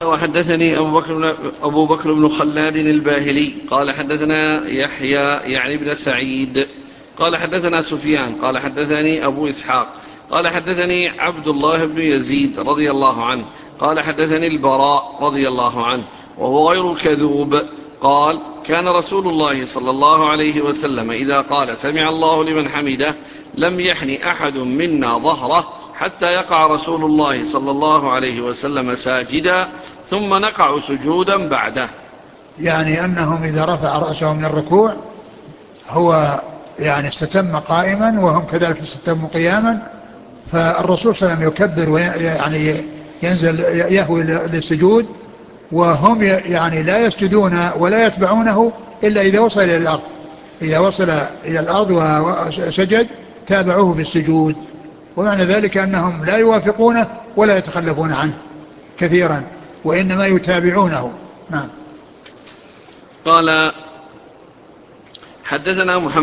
وحدثني أبو بكر بن خلاد الباهلي قال حدثنا يحيى يعني بن سعيد قال حدثنا سفيان قال حدثني أبو إسحاق قال حدثني عبد الله بن يزيد رضي الله عنه قال حدثني البراء رضي الله عنه وهو غير كذوب قال كان رسول الله صلى الله عليه وسلم إذا قال سمع الله لمن حمده لم يحن أحد منا ظهره حتى يقع رسول الله صلى الله عليه وسلم ساجدا ثم نقع سجودا بعده. يعني أنهم إذا رفع رأسه من الركوع هو يعني استتم قائما وهم كذلك استتموا قياما، فالرسول صلى الله عليه وسلم يكبر ويعني ينزل يهوي للسجود، وهم يعني لا يسجدون ولا يتبعونه إلا إذا وصل إلى الأرض. إذا وصل إلى الأرض وسجد تابعوه في السجود، ومعنى ذلك أنهم لا يوافقونه ولا يتخلفون عنه كثيرا وإنما يتابعونه. نعم. قال حدثنا محمد